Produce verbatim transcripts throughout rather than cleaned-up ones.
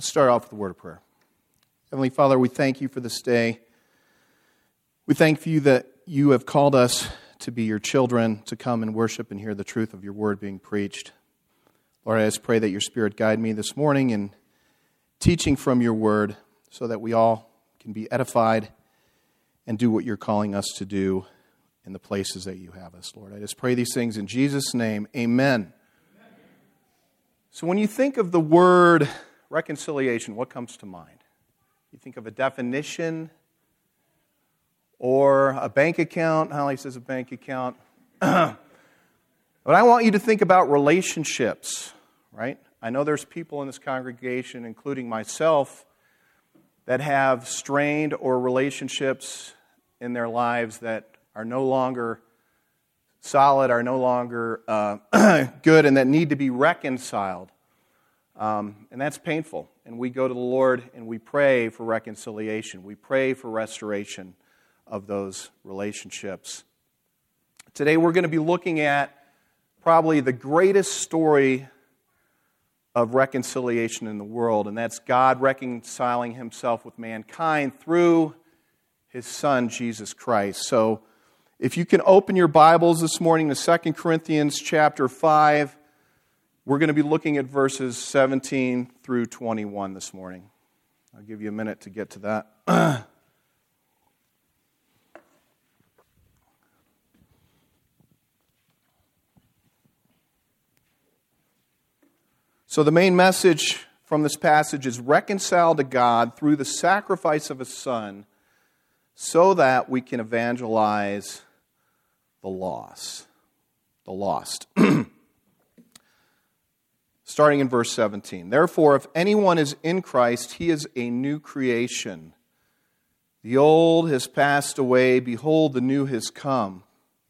Let's start off with a word of prayer. Heavenly Father, we thank you for this day. We thank you that you have called us to be your children, to come and worship and hear the truth of your word being preached. Lord, I just pray that your Spirit guide me this morning in teaching from your word so that we all can be edified and do what you're calling us to do in the places that you have us, Lord. I just pray these things in Jesus' name. Amen. Amen. So when you think of the word reconciliation, what comes to mind? You think of a definition or a bank account. Holly says a bank account. But I want you to think about relationships, right? I know there's people in this congregation, including myself, that have strained or relationships in their lives that are no longer solid, are no longer uh, good, and that need to be reconciled. Um, and that's painful. And we go to the Lord and we pray for reconciliation. We pray for restoration of those relationships. Today we're going to be looking at probably the greatest story of reconciliation in the world, and that's God reconciling himself with mankind through his Son, Jesus Christ. So if you can open your Bibles this morning to Second Corinthians chapter five, we're going to be looking at verses seventeen through twenty-one this morning. I'll give you a minute to get to that. So the main message from this passage is reconciled to God through the sacrifice of His Son so that we can evangelize the lost. The lost. Starting in verse seventeen. Therefore, if anyone is in Christ, he is a new creation. The old has passed away. Behold, the new has come.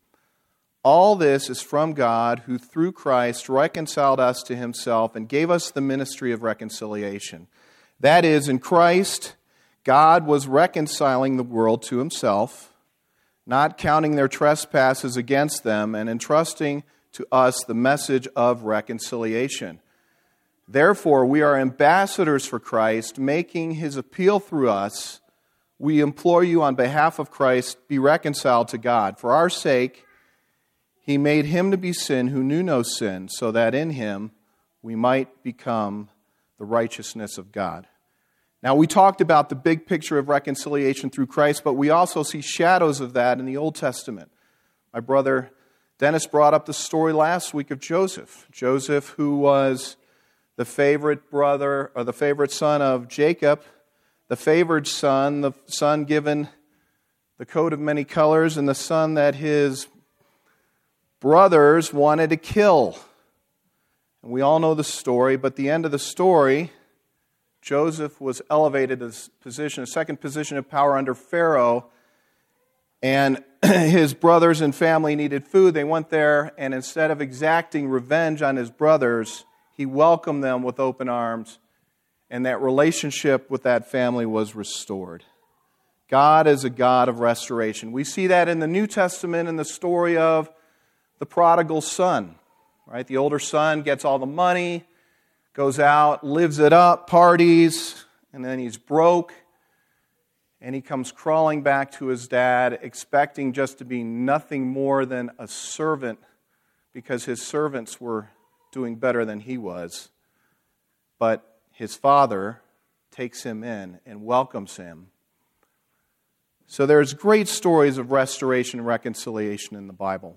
All this is from God, who through Christ reconciled us to himself and gave us the ministry of reconciliation. That is, in Christ, God was reconciling the world to himself, not counting their trespasses against them, and entrusting to us the message of reconciliation. Therefore, we are ambassadors for Christ, making his appeal through us. We implore you on behalf of Christ, be reconciled to God. For our sake, he made him to be sin who knew no sin, so that in him we might become the righteousness of God. Now, we talked about the big picture of reconciliation through Christ, but we also see shadows of that in the Old Testament. My brother Dennis brought up the story last week of Joseph. Joseph, who was the favorite brother, or the favorite son of Jacob, the favored son, the son given the coat of many colors, and the son that his brothers wanted to kill. And we all know the story, but the end of the story, Joseph was elevated to this position, a second position of power under Pharaoh, and his brothers and family needed food. They went there, and instead of exacting revenge on his brothers, he welcomed them with open arms, and that relationship with that family was restored. God is a God of restoration. We see that in the New Testament in the story of the prodigal son. Right? The older son gets all the money, goes out, lives it up, parties, and then he's broke, and he comes crawling back to his dad, expecting just to be nothing more than a servant, because his servants were doing better than he was. But his father takes him in and welcomes him. So there's great stories of restoration and reconciliation in the Bible.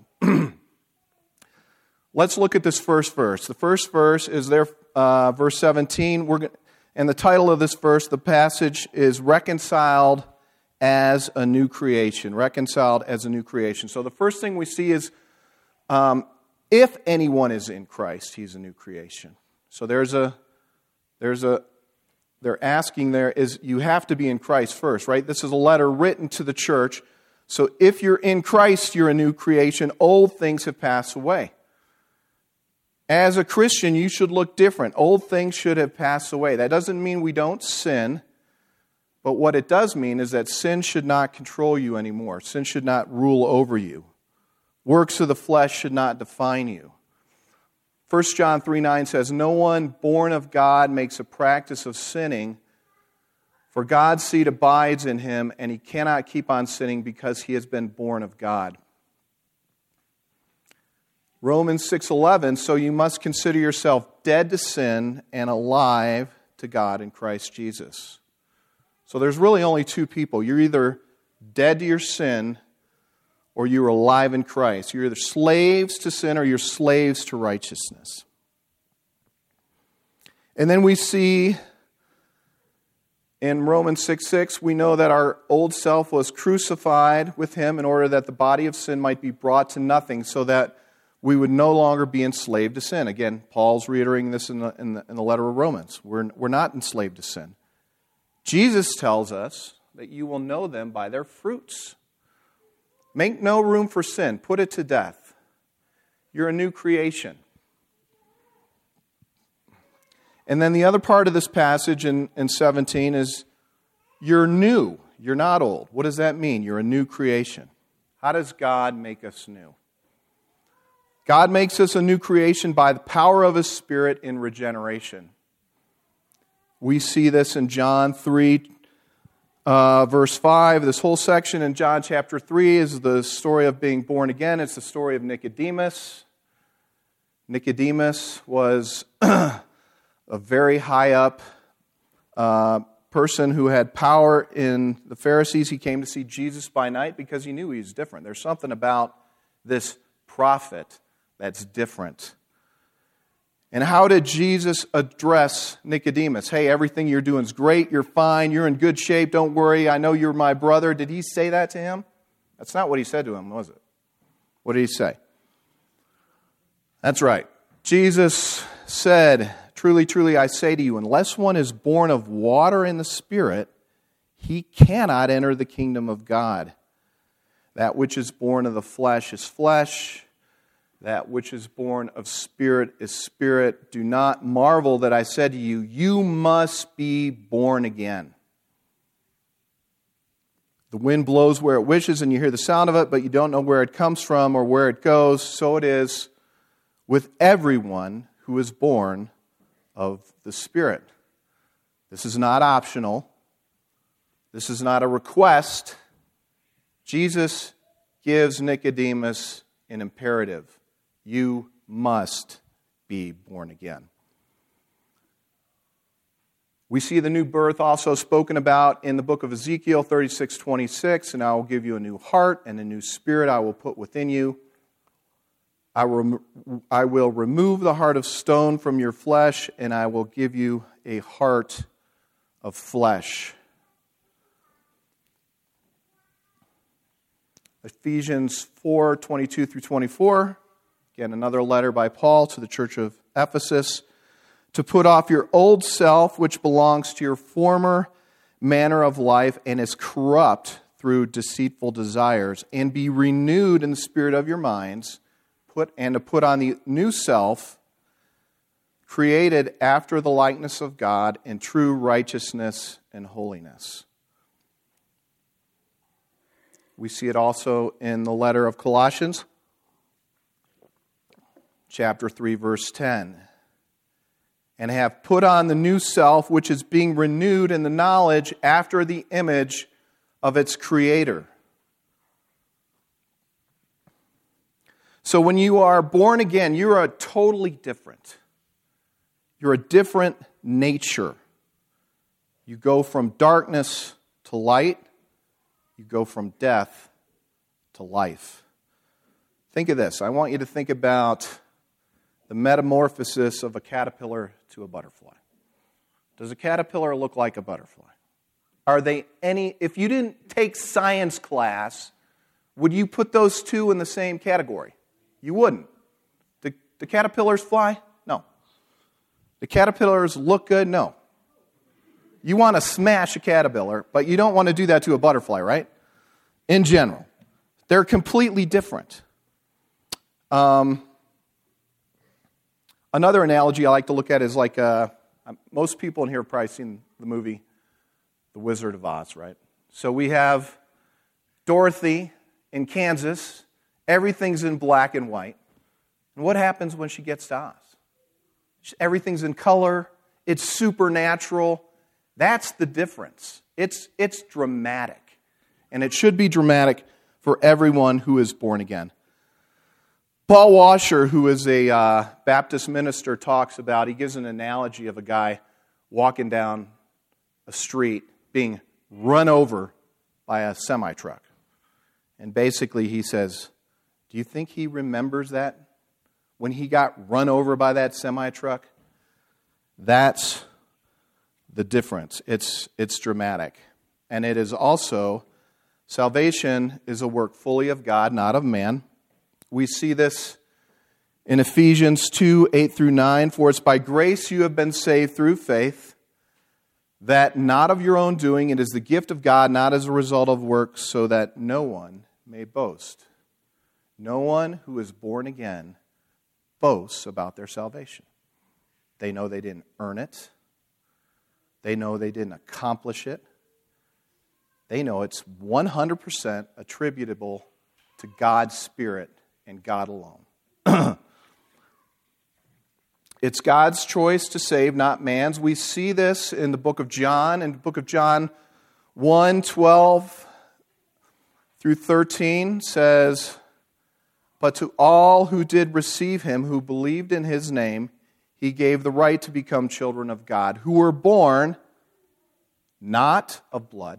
Let's look at this first verse. The first verse is there, uh, verse seventeen. We're, and the title of this verse, the passage, is Reconciled as a New Creation. Reconciled as a New Creation. So the first thing we see is, um, if anyone is in Christ, he's a new creation. So there's a, there's a, they're asking there is, you have to be in Christ first, right? This is a letter written to the church. So if you're in Christ, you're a new creation. Old things have passed away. As a Christian, you should look different. Old things should have passed away. That doesn't mean we don't sin, but what it does mean is that sin should not control you anymore. Sin should not rule over you. Works of the flesh should not define you. First John three nine says, "No one born of God makes a practice of sinning, for God's seed abides in him, and he cannot keep on sinning because he has been born of God." Romans six eleven, "So you must consider yourself dead to sin and alive to God in Christ Jesus." So there's really only two people. You're either dead to your sin or you're alive in Christ. You're either slaves to sin or you're slaves to righteousness. And then we see in Romans six six, we know that our old self was crucified with him in order that the body of sin might be brought to nothing, so that we would no longer be enslaved to sin. Again, Paul's reiterating this in the, in the, in the letter of Romans. We're, we're not enslaved to sin. Jesus tells us that you will know them by their fruits. Make no room for sin. Put it to death. You're a new creation. And then the other part of this passage in, in seventeen is you're new. You're not old. What does that mean? You're a new creation. How does God make us new? God makes us a new creation by the power of His Spirit in regeneration. We see this in John three, uh, verse five. This whole section in John chapter three is the story of being born again. It's the story of Nicodemus. Nicodemus was a very high up uh, person who had power in the Pharisees. He came to see Jesus by night because he knew he was different. There's something about this prophet that's different. And how did Jesus address Nicodemus? Hey, everything you're doing is great. You're fine. You're in good shape. Don't worry. I know you're my brother. Did he say that to him? That's not what he said to him, was it? What did he say? That's right. Jesus said, "Truly, truly, I say to you, unless one is born of water and the Spirit, he cannot enter the kingdom of God. That which is born of the flesh is flesh. That which is born of spirit is spirit. Do not marvel that I said to you, you must be born again. The wind blows where it wishes, and you hear the sound of it, but you don't know where it comes from or where it goes. So it is with everyone who is born of the Spirit." This is not optional. This is not a request. Jesus gives Nicodemus an imperative. You must be born again. We see the new birth also spoken about in the book of Ezekiel thirty-six twenty-six, "And I will give you a new heart, and a new spirit I will put within you. I will, I will remove the heart of stone from your flesh, and I will give you a heart of flesh." Ephesians four twenty-two through twenty-four. Again, another letter by Paul to the church of Ephesus. "To put off your old self, which belongs to your former manner of life and is corrupt through deceitful desires, and be renewed in the spirit of your minds, put and to put on the new self, created after the likeness of God in true righteousness and holiness." We see it also in the letter of Colossians, chapter three, verse ten. "And have put on the new self, which is being renewed in the knowledge after the image of its creator." So when you are born again, you're a totally different. You're a different nature. You go from darkness to light. You go from death to life. Think of this. I want you to think about the metamorphosis of a caterpillar to a butterfly. Does a caterpillar look like a butterfly? Are they any, if you didn't take science class, would you put those two in the same category? You wouldn't. Do the caterpillars fly? No. The caterpillars look good? No. You want to smash a caterpillar, but you don't want to do that to a butterfly, right? In general. They're completely different. Um, another analogy I like to look at is like, uh, most people in here have probably seen the movie The Wizard of Oz, right? So we have Dorothy in Kansas. Everything's in black and white. And what happens when she gets to Oz? Everything's in color. It's supernatural. That's the difference. It's, it's dramatic. And it should be dramatic for everyone who is born again. Paul Washer, who is a uh, Baptist minister, talks about, he gives an analogy of a guy walking down a street being run over by a semi-truck. And basically he says, do you think he remembers that? When he got run over by that semi-truck? That's the difference. It's, it's dramatic. And it is also, salvation is a work fully of God, not of man. We see this in Ephesians two, eight through nine. For it's by grace you have been saved through faith, that not of your own doing, it is the gift of God, not as a result of works, so that no one may boast. No one who is born again boasts about their salvation. They know they didn't earn it. They know they didn't accomplish it. They know it's one hundred percent attributable to God's Spirit and God alone. It's God's choice to save, not man's. We see this in the book of John. In the book of John one, twelve through thirteen says, but to all who did receive him, who believed in his name, he gave the right to become children of God, who were born not of blood,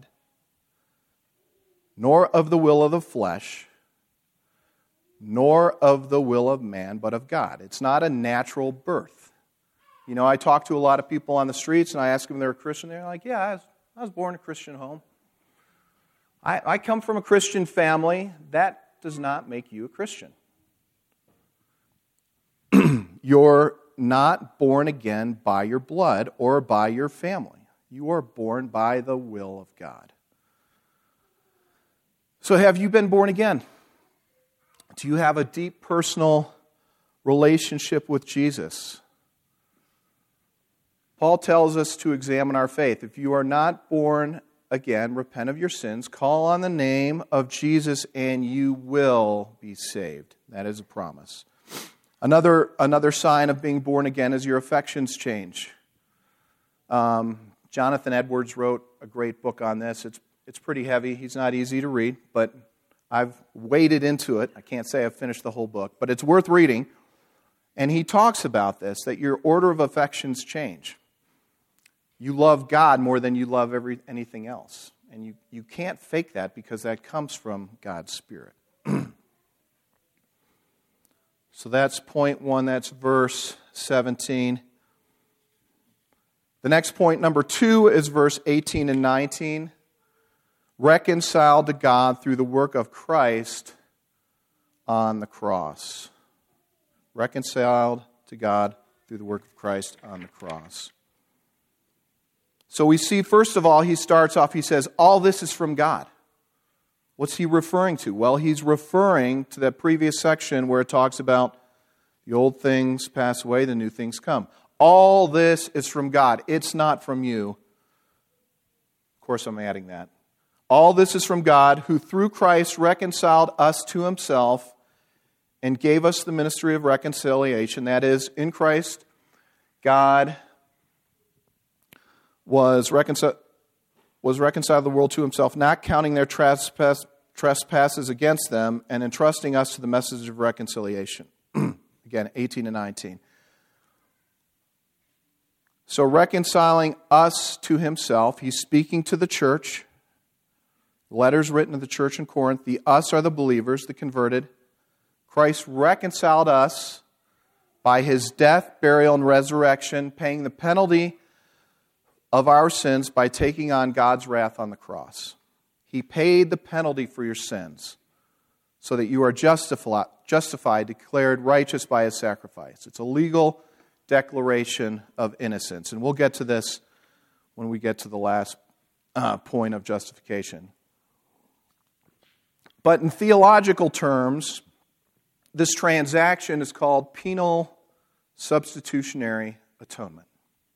nor of the will of the flesh, nor of the will of man, but of God. It's not a natural birth. You know, I talk to a lot of people on the streets, and I ask them if they're a Christian. They're like, yeah, I was, I was born in a Christian home. I, I come from a Christian family. That does not make you a Christian. You're not born again by your blood or by your family. You are born by the will of God. So have you been born again? Do you have a deep personal relationship with Jesus? Paul tells us to examine our faith. If you are not born again, repent of your sins, call on the name of Jesus, and you will be saved. That is a promise. Another, another sign of being born again is your affections change. Um, Jonathan Edwards wrote a great book on this. It's, it's pretty heavy. He's not easy to read, but I've waded into it. I can't say I've finished the whole book, but it's worth reading. And he talks about this, that your order of affections change. You love God more than you love every, anything else. And you, you can't fake that because that comes from God's Spirit. So that's point one, that's verse seventeen. The next point, number two, is verse eighteen and nineteen. Reconciled to God through the work of Christ on the cross. Reconciled to God through the work of Christ on the cross. So we see, first of all, he starts off, he says, all this is from God. What's he referring to? Well, he's referring to that previous section where it talks about the old things pass away, the new things come. All this is from God. It's not from you. Of course, I'm adding that. All this is from God, who through Christ reconciled us to himself and gave us the ministry of reconciliation. That is, in Christ, God was reconciled, was reconciled the world to himself, not counting their trespass, trespasses against them, and entrusting us to the message of reconciliation. Again, eighteen and nineteen. So reconciling us to himself, he's speaking to the church. Letters written to the church in Corinth. The us are the believers, the converted. Christ reconciled us by his death, burial, and resurrection, paying the penalty of our sins by taking on God's wrath on the cross. He paid the penalty for your sins so that you are justified, justified, declared righteous by his sacrifice. It's a legal declaration of innocence. And we'll get to this when we get to the last uh, point of justification. But in theological terms, this transaction is called penal substitutionary atonement.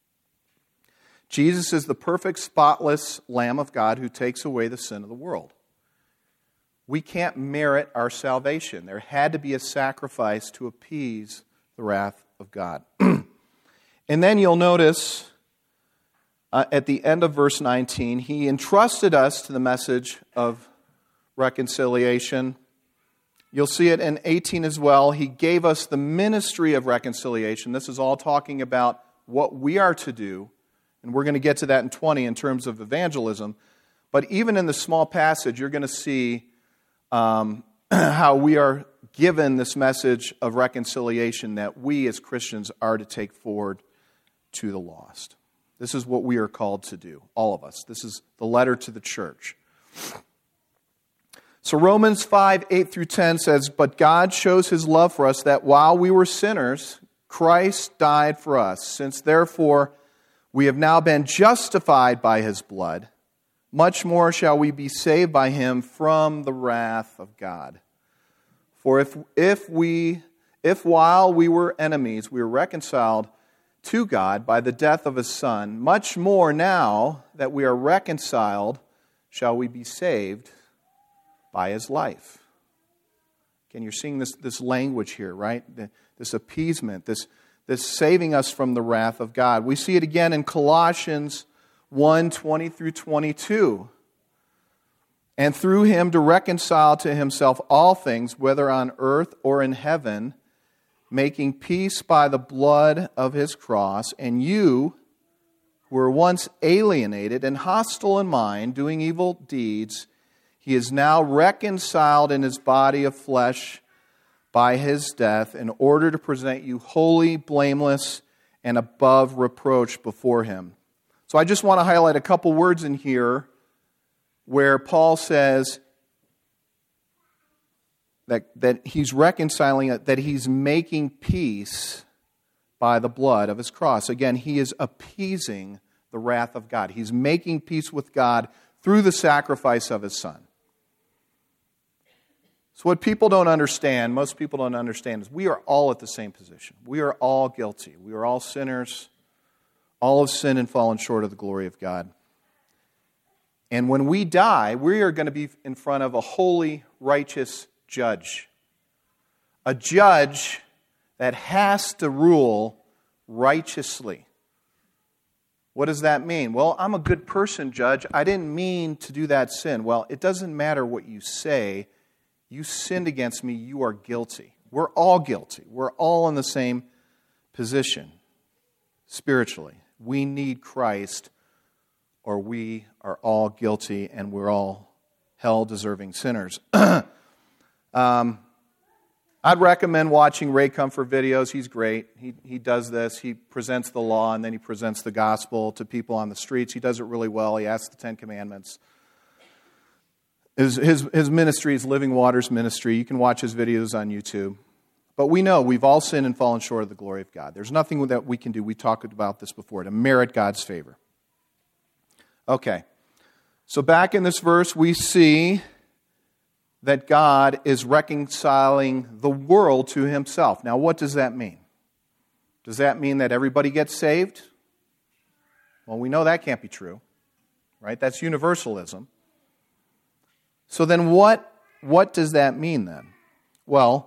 Jesus is the perfect, spotless Lamb of God who takes away the sin of the world. We can't merit our salvation. There had to be a sacrifice to appease the wrath of God. And then you'll notice uh, at the end of verse nineteen, he entrusted us to the message of reconciliation. You'll see it in eighteen as well. He gave us the ministry of reconciliation. This is all talking about what we are to do. And we're going to get to that in twenty in terms of evangelism. But even in the small passage, you're going to see um, how we are given this message of reconciliation that we as Christians are to take forward to the lost. This is what we are called to do, all of us. This is the letter to the church. So Romans five, eight through ten says, "But God shows his love for us, that while we were sinners, Christ died for us. Since therefore we have now been justified by his blood, much more shall we be saved by him from the wrath of God. For if if we if while we were enemies we were reconciled to God by the death of his Son, much more now that we are reconciled shall we be saved by his life." Again, you're seeing this, this language here, right? This appeasement, this, this saving us from the wrath of God. We see it again in Colossians one, twenty through twenty-two. "And through him to reconcile to himself all things, whether on earth or in heaven, making peace by the blood of his cross. And you, who were once alienated and hostile in mind, doing evil deeds, he is now reconciled in his body of flesh by his death, in order to present you holy, blameless, and above reproach before him." So I just want to highlight a couple words in here where Paul says that, that he's reconciling, that he's making peace by the blood of his cross. Again, he is appeasing the wrath of God. He's making peace with God through the sacrifice of his Son. So what people don't understand, most people don't understand, is we are all at the same position. We are all guilty. We are all sinners. All have sinned and fallen short of the glory of God. And when we die, we are going to be in front of a holy, righteous judge. A judge that has to rule righteously. What does that mean? Well, I'm a good person, Judge. I didn't mean to do that sin. Well, it doesn't matter what you say. You sinned against me. You are guilty. We're all guilty. We're all in the same position spiritually. We need Christ, or we are all guilty and we're all hell-deserving sinners. um, I'd recommend watching Ray Comfort videos. He's great. He he does this. He presents the law and then he presents the gospel to people on the streets. He does it really well. He asks the Ten Commandments. His, his, his ministry is Living Waters Ministry. You can watch his videos on YouTube. But we know we've all sinned and fallen short of the glory of God. There's nothing that we can do, we talked about this before, to merit God's favor. Okay, so back in this verse we see that God is reconciling the world to himself. Now what does that mean? Does that mean that everybody gets saved? Well, we know that can't be true, right? That's universalism. So then what, what does that mean then? Well,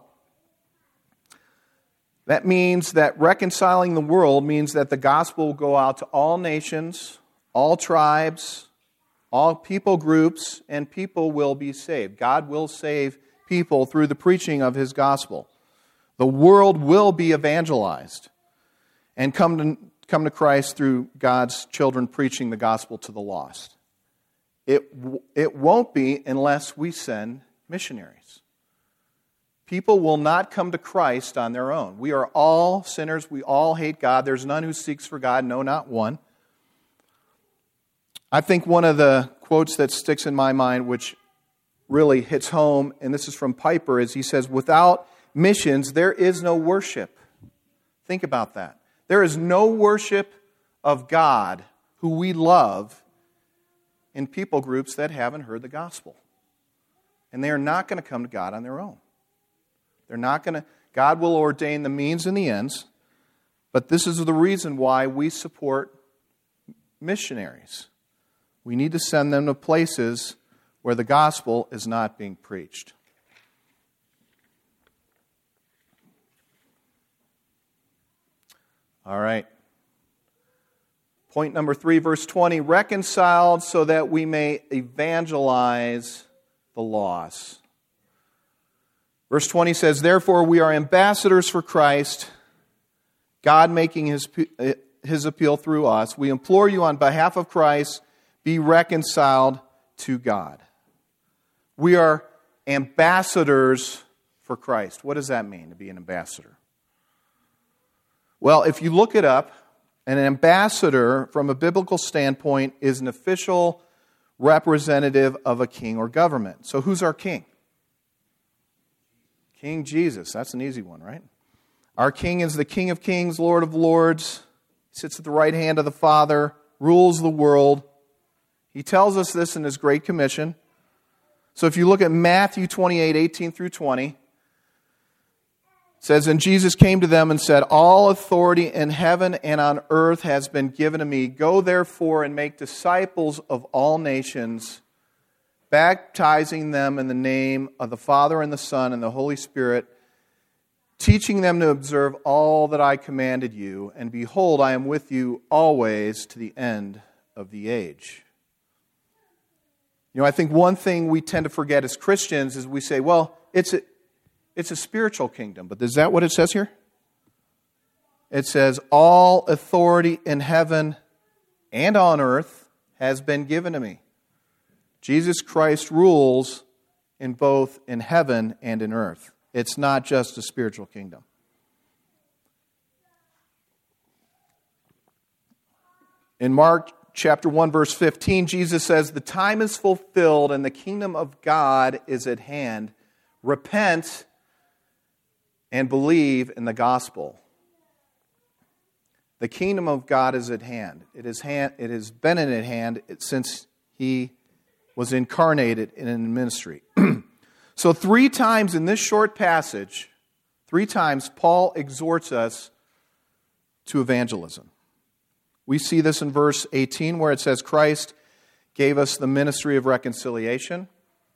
that means that reconciling the world means that the gospel will go out to all nations, all tribes, all people groups, and people will be saved. God will save people through the preaching of his gospel. The world will be evangelized and come to, come to Christ through God's children preaching the gospel to the lost. It, it won't be unless we send missionaries. People will not come to Christ on their own. We are all sinners. We all hate God. There's none who seeks for God. No, not one. I think one of the quotes that sticks in my mind, which really hits home, and this is from Piper, is he says, "Without missions, there is no worship." Think about that. There is no worship of God, who we love, in people groups that haven't heard the gospel. And they are not going to come to God on their own. They're not going to, God will ordain the means and the ends, but this is the reason why we support missionaries. We need to send them to places where the gospel is not being preached. All right. Point number three, verse twenty, reconciled so that we may evangelize the lost. Verse twenty says, therefore we are ambassadors for Christ, God making his, his appeal through us. We implore you on behalf of Christ, be reconciled to God. We are ambassadors for Christ. What does that mean, to be an ambassador? Well, if you look it up, an ambassador, from a biblical standpoint, is an official representative of a king or government. So who's our king? King Jesus. That's an easy one, right? Our king is the King of Kings, Lord of Lords. He sits at the right hand of the Father, rules the world. He tells us this in his Great Commission. So if you look at Matthew twenty-eight, eighteen through twenty, it says, and Jesus came to them and said, all authority in heaven and on earth has been given to me. Go therefore and make disciples of all nations, baptizing them in the name of the Father and the Son and the Holy Spirit, teaching them to observe all that I commanded you. And behold, I am with you always to the end of the age. You know, I think one thing we tend to forget as Christians is we say, well, it's a, it's a spiritual kingdom. But is that what it says here? It says, all authority in heaven and on earth has been given to me. Jesus Christ rules in both in heaven and in earth. It's not just a spiritual kingdom. In Mark chapter one, verse fifteen, Jesus says, the time is fulfilled and the kingdom of God is at hand. Repent and believe in the gospel. The kingdom of God is at hand. It, is hand, it has been at hand since he was incarnated in a ministry. So three times in this short passage, three times Paul exhorts us to evangelism. We see this in verse eighteen where it says Christ gave us the ministry of reconciliation.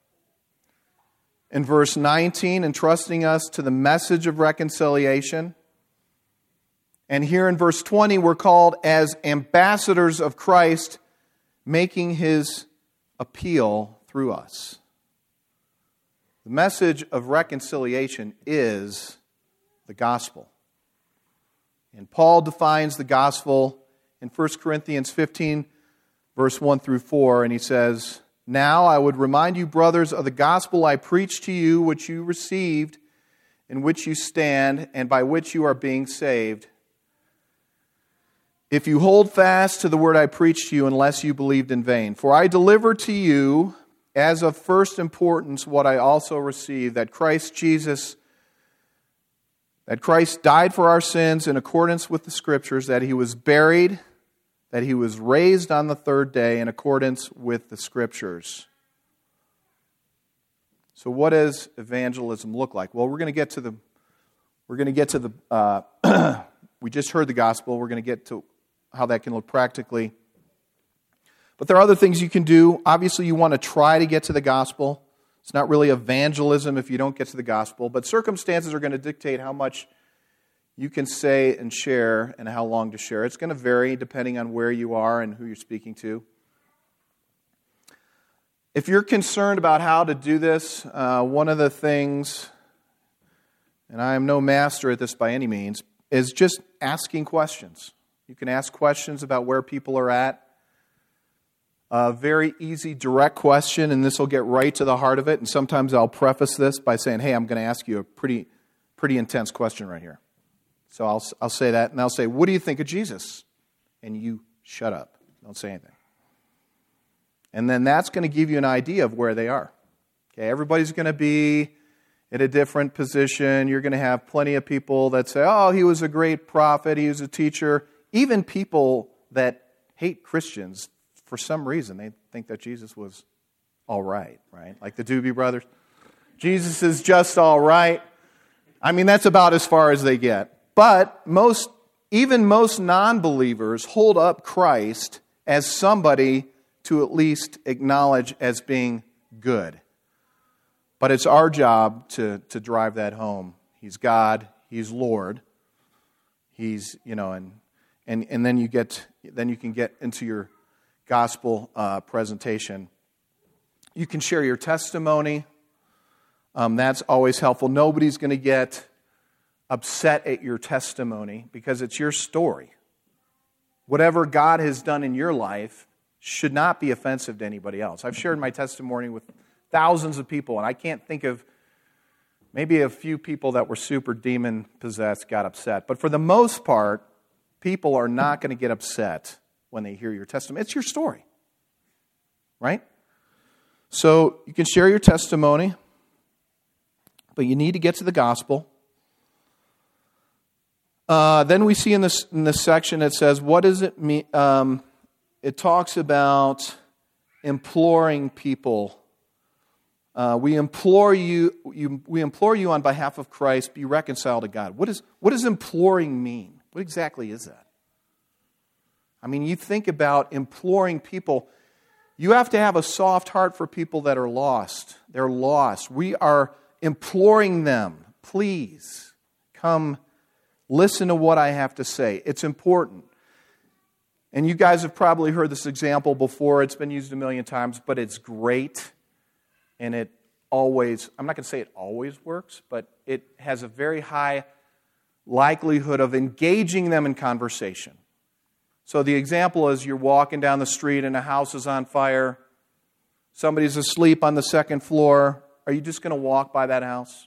In verse nineteen, entrusting us to the message of reconciliation. And here in verse twenty, we're called as ambassadors of Christ, making his appeal through us. The message of reconciliation is the gospel. And Paul defines the gospel in First Corinthians fifteen, verse one through four, and he says, now I would remind you, brothers, of the gospel I preached to you, which you received, in which you stand, and by which you are being saved. If you hold fast to the word I preached to you, unless you believed in vain. For I delivered to you, as of first importance, what I also received, that Christ Jesus, that Christ died for our sins in accordance with the Scriptures, that he was buried, that he was raised on the third day in accordance with the Scriptures. So what does evangelism look like? Well, we're going to get to the, we're going to get to the, uh, we just heard the gospel. We're going to get to how that can look practically. But there are other things you can do. Obviously, you want to try to get to the gospel. It's not really evangelism if you don't get to the gospel, but circumstances are going to dictate how much you can say and share and how long to share. It's going to vary depending on where you are and who you're speaking to. If you're concerned about how to do this, uh, one of the things, and I am no master at this by any means, is just asking questions. You can ask questions about where people are at. A very easy, direct question, and this will get right to the heart of it. And sometimes I'll preface this by saying, hey, I'm going to ask you a pretty, pretty intense question right here. So I'll, I'll say that, and I'll say, what do you think of Jesus? And you shut up. Don't say anything. And then that's going to give you an idea of where they are. Okay, everybody's going to be in a different position. You're going to have plenty of people that say, oh, he was a great prophet, he was a teacher. Even people that hate Christians, for some reason, they think that Jesus was all right, right? Like the Doobie Brothers. Jesus is just all right. I mean, that's about as far as they get. But most, even most non-believers hold up Christ as somebody to at least acknowledge as being good. But it's our job to, to drive that home. He's God. He's Lord. He's, you know, and and and then you get, then you can get into your gospel uh, presentation. You can share your testimony. Um, that's always helpful. Nobody's going to get upset at your testimony because it's your story. Whatever God has done in your life should not be offensive to anybody else. I've shared my testimony with thousands of people, and I can't think of maybe a few people that were super demon-possessed got upset. But for the most part, people are not going to get upset when they hear your testimony. It's your story, right? So you can share your testimony, but you need to get to the gospel. Uh, then we see in this in this section it says, what does it mean? Um, it talks about imploring people. Uh, we implore you, you. We implore you on behalf of Christ, be reconciled to God. What is what does imploring mean? What exactly is that? I mean, you think about imploring people. You have to have a soft heart for people that are lost. They're lost. We are imploring them, please come. Listen to what I have to say. It's important. And you guys have probably heard this example before. It's been used a million times, but it's great. And it always, I'm not going to say it always works, but it has a very high likelihood of engaging them in conversation. So the example is you're walking down the street and a house is on fire. Somebody's asleep on the second floor. Are you just going to walk by that house?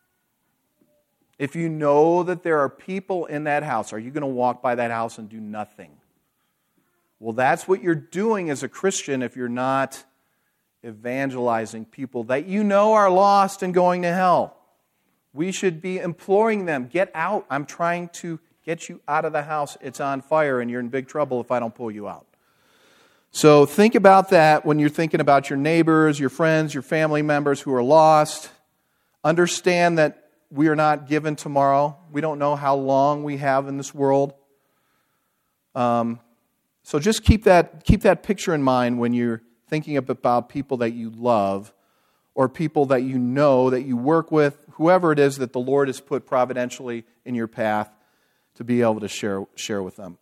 If you know that there are people in that house, are you going to walk by that house and do nothing? Well, that's what you're doing as a Christian if you're not evangelizing people that you know are lost and going to hell. We should be imploring them, get out. I'm trying to get you out of the house. It's on fire and you're in big trouble if I don't pull you out. So think about that when you're thinking about your neighbors, your friends, your family members who are lost. Understand that we are not given tomorrow. We don't know how long we have in this world. Um, so just keep that keep that picture in mind when you're thinking about people that you love or people that you know, that you work with, whoever it is that the Lord has put providentially in your path to be able to share, share with them.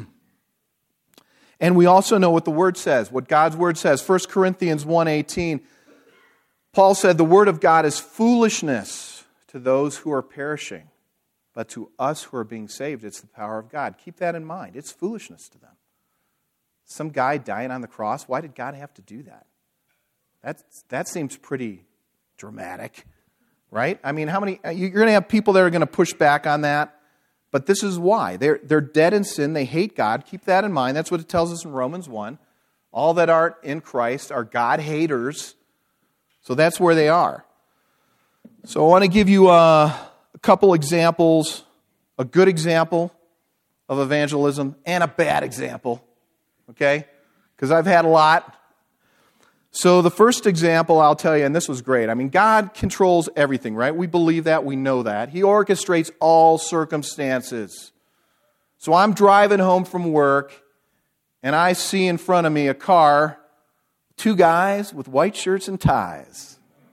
And we also know what the Word says, what God's Word says. First Corinthians one eighteen, Paul said, the Word of God is foolishness to those who are perishing, but to us who are being saved, it's the power of God. Keep that in mind. It's foolishness to them. Some guy dying on the cross, why did God have to do that? That, that seems pretty dramatic, right? I mean, how many, you're going to have people that are going to push back on that, but this is why. They're, they're dead in sin. They hate God. Keep that in mind. That's what it tells us in Romans one. All that aren't in Christ are God haters. So that's where they are. So I want to give you a, a couple examples, a good example of evangelism and a bad example, okay? Because I've had a lot. So the first example I'll tell you, and this was great. I mean, God controls everything, right? We believe that. We know that. He orchestrates all circumstances. So I'm driving home from work, and I see in front of me a car, two guys with white shirts and ties.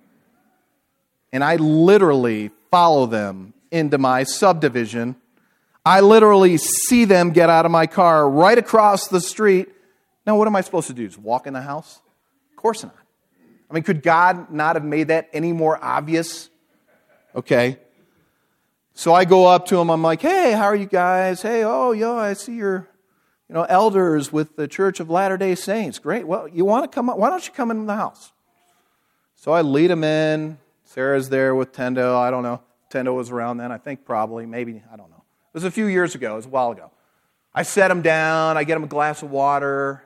And I literally follow them into my subdivision. I literally see them get out of my car right across the street. Now, what am I supposed to do? Just walk in the house? Of course not. I mean, could God not have made that any more obvious? Okay. So I go up to them. I'm like, hey, how are you guys? Hey, oh, yo, I see you're, you know, elders with the Church of Latter-day Saints. Great. Well, you want to come up? Why don't you come in the house? So I lead them in. Sarah's there with Tendo. I don't know. Tendo was around then. I think probably, maybe, I don't know. It was a few years ago. It was a while ago. I set him down. I get him a glass of water.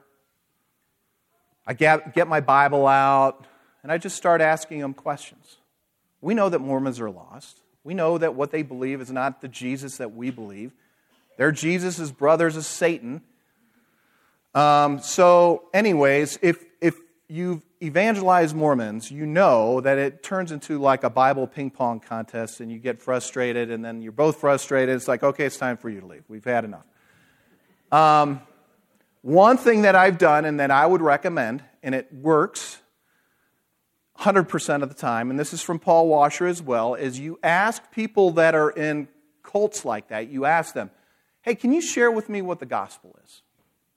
I get, get my Bible out. And I just start asking them questions. We know that Mormons are lost. We know that what they believe is not the Jesus that we believe. Their Jesus is brothers of Satan. Um, so anyways, if if you've evangelized Mormons, you know that it turns into like a Bible ping pong contest and you get frustrated and then you're both frustrated. It's like, okay, it's time for you to leave. We've had enough. Um, one thing that I've done and that I would recommend, and it works one hundred percent of the time, and this is from Paul Washer as well, is you ask people that are in cults like that, you ask them, hey, can you share with me what the gospel is?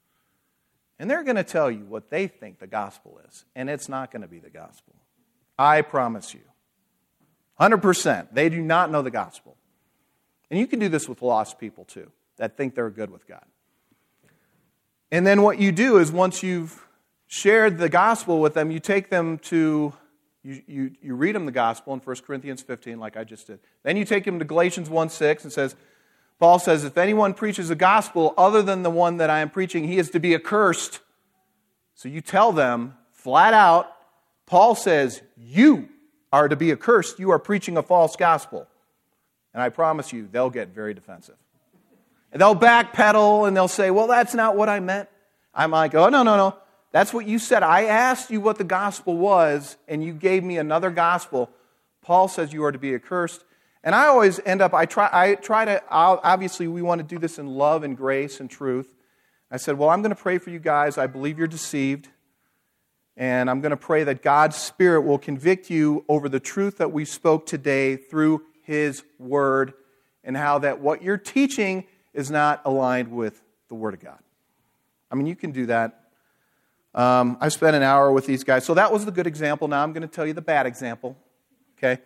And they're going to tell you what they think the gospel is. And it's not going to be the gospel. I promise you. one hundred percent. They do not know the gospel. And you can do this with lost people too, that think they're good with God. And then what you do is once you've shared the gospel with them, you take them to, you, you, you read them the gospel in First Corinthians fifteen like I just did. Then you take them to Galatians one six and says, Paul says, if anyone preaches a gospel other than the one that I am preaching, he is to be accursed. So you tell them flat out, Paul says, you are to be accursed. You are preaching a false gospel. And I promise you, they'll get very defensive. And they'll backpedal and they'll say, well, that's not what I meant. I'm like, oh, no, no, no. That's what you said. I asked you what the gospel was, and you gave me another gospel. Paul says you are to be accursed. And I always end up, I try, I try to, obviously we want to do this in love and grace and truth. I said, well, I'm going to pray for you guys. I believe you're deceived. And I'm going to pray that God's Spirit will convict you over the truth that we spoke today through His Word, and how that what you're teaching is not aligned with the Word of God. I mean, you can do that. Um, I spent an hour with these guys. So that was the good example. Now I'm going to tell you the bad example. Okay?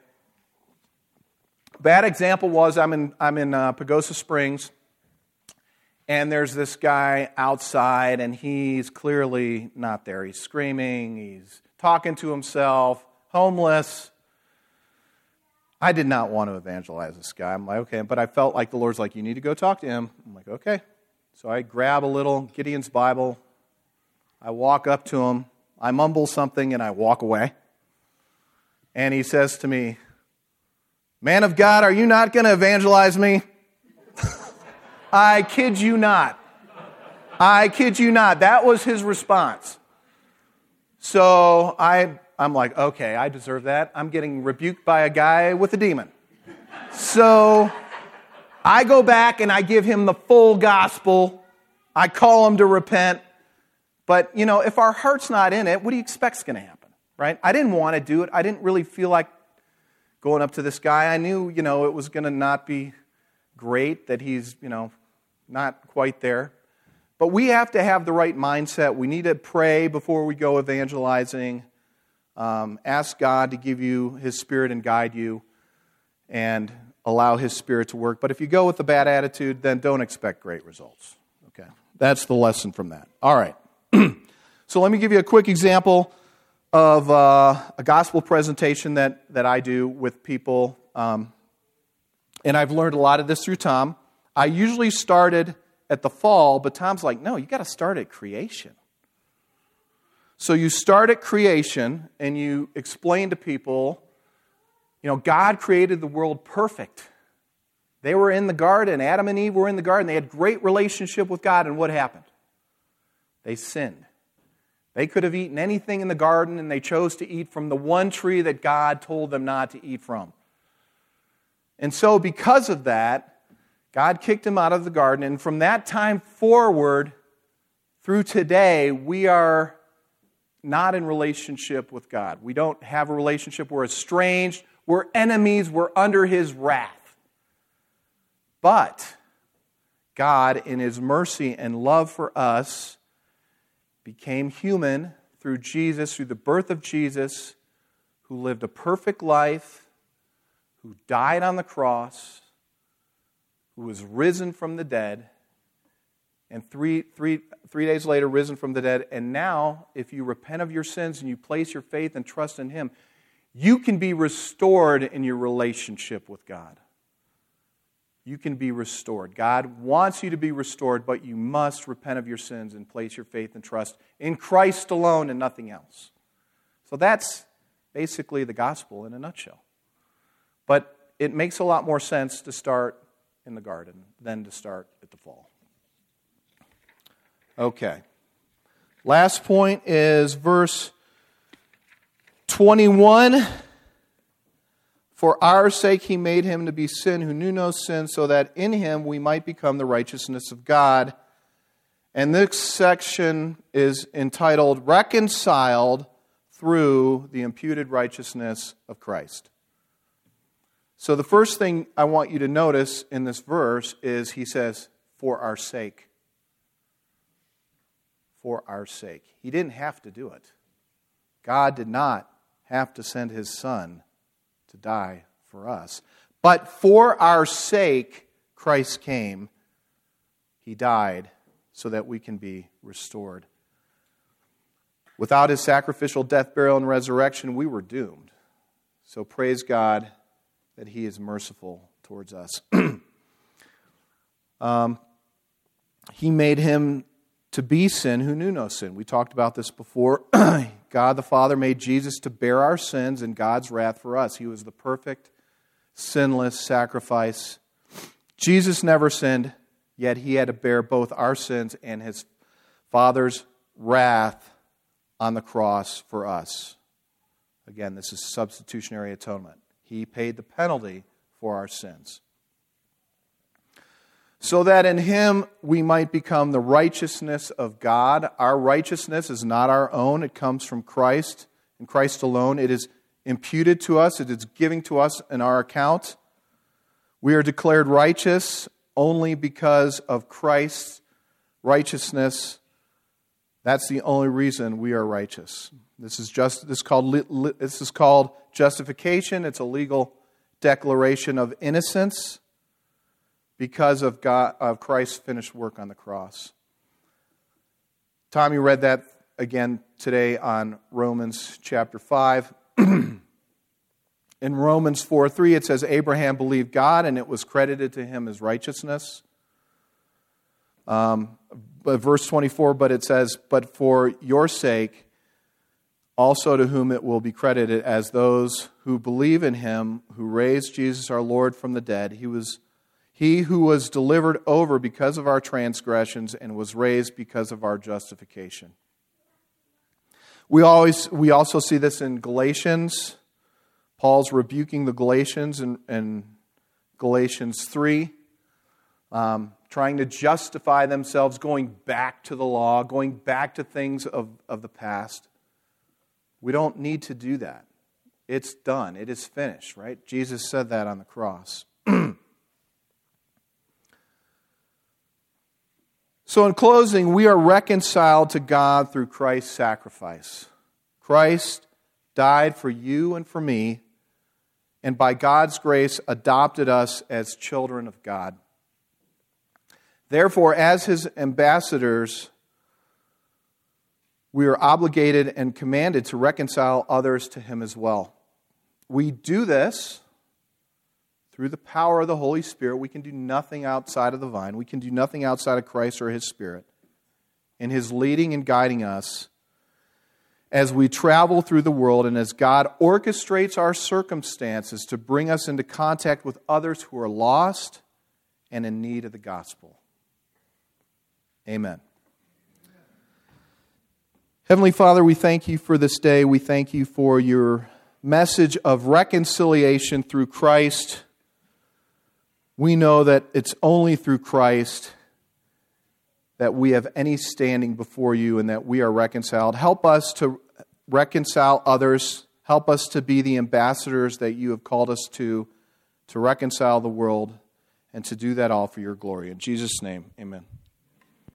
Bad example was I'm in, I'm in uh, Pagosa Springs, and there's this guy outside, and he's clearly not there. He's screaming. He's talking to himself, homeless. I did not want to evangelize this guy. I'm like, okay, but I felt like the Lord's like, you need to go talk to him. I'm like, okay. So I grab a little Gideon's Bible. I walk up to him. I mumble something, and I walk away. And he says to me, man of God, are you not going to evangelize me? I kid you not. I kid you not. That was his response. So I, I'm like, okay, I deserve that. I'm getting rebuked by a guy with a demon. So I go back and I give him the full gospel. I call him to repent. But, you know, if our heart's not in it, what do you expect's going to happen, right? I didn't want to do it. I didn't really feel like going up to this guy. I knew, you know, it was going to not be great, that he's, you know, not quite there. But we have to have the right mindset. We need to pray before we go evangelizing. Um, ask God to give you His Spirit and guide you, and allow His Spirit to work. But if you go with a bad attitude, then don't expect great results. Okay, that's the lesson from that. All right. So let me give you a quick example of uh, a gospel presentation that, that I do with people. Um, and I've learned a lot of this through Tom. I usually started at the fall, but Tom's like, no, you got to start at creation. So you start at creation and you explain to people, you know, God created the world perfect. They were in the garden. Adam and Eve were in the garden. They had great relationship with God. And what happened? They sinned. They could have eaten anything in the garden, and they chose to eat from the one tree that God told them not to eat from. And so because of that, God kicked them out of the garden. And from that time forward, through today, we are not in relationship with God. We don't have a relationship. We're estranged. We're enemies. We're under His wrath. But God, in His mercy and love for us, became human through Jesus, through the birth of Jesus, who lived a perfect life, who died on the cross, who was risen from the dead, and three, three, three days later risen from the dead. And now, if you repent of your sins and you place your faith and trust in Him, you can be restored in your relationship with God. You can be restored. God wants you to be restored, but you must repent of your sins and place your faith and trust in Christ alone and nothing else. So that's basically the gospel in a nutshell. But it makes a lot more sense to start in the garden than to start at the fall. Okay. Last point is verse twenty-one. For our sake He made Him to be sin who knew no sin, so that in Him we might become the righteousness of God. And this section is entitled, Reconciled Through the Imputed Righteousness of Christ. So the first thing I want you to notice in this verse is he says, for our sake. for our sake. He didn't have to do it. God did not have to send his Son to die for us. But for our sake, Christ came. He died so that we can be restored. Without his sacrificial death, burial, and resurrection, we were doomed. So praise God that he is merciful towards us. um, he made him to be sin who knew no sin. We talked about this before. God the Father made Jesus to bear our sins and God's wrath for us. He was the perfect, sinless sacrifice. Jesus never sinned, yet he had to bear both our sins and his Father's wrath on the cross for us. Again, this is substitutionary atonement. He paid the penalty for our sins, so that in him we might become the righteousness of God. Our righteousness is not our own. It comes from Christ and Christ alone. It is imputed to us. It is given to us in our account. We are declared righteous only because of Christ's righteousness. That's the only reason we are righteous. This is just this is called this is called justification. It's a legal declaration of innocence because of God of Christ's finished work on the cross. Tommy read that again today on Romans chapter five. In Romans four three, it says, Abraham believed God, and it was credited to him as righteousness. Um, but verse twenty-four, but it says, but for your sake, also to whom it will be credited as those who believe in him, who raised Jesus our Lord from the dead. He was he who was delivered over because of our transgressions and was raised because of our justification. We always we also see this in Galatians. Paul's rebuking the Galatians in, in Galatians three, um, trying to justify themselves, going back to the law, going back to things of, of the past. We don't need to do that. It's done. It is finished, right? Jesus said that on the cross. So in closing, we are reconciled to God through Christ's sacrifice. Christ died for you and for me, and by God's grace adopted us as children of God. Therefore, as his ambassadors, we are obligated and commanded to reconcile others to him as well. We do this through the power of the Holy Spirit. We can do nothing outside of the vine. We can do nothing outside of Christ or his Spirit. In his leading and guiding us as we travel through the world and as God orchestrates our circumstances to bring us into contact with others who are lost and in need of the gospel. Amen. Heavenly Father, we thank you for this day. We thank you for your message of reconciliation through Christ. We know that it's only through Christ that we have any standing before you and that we are reconciled. Help us to reconcile others. Help us to be the ambassadors that you have called us to, to reconcile the world and to do that all for your glory. In Jesus' name, amen.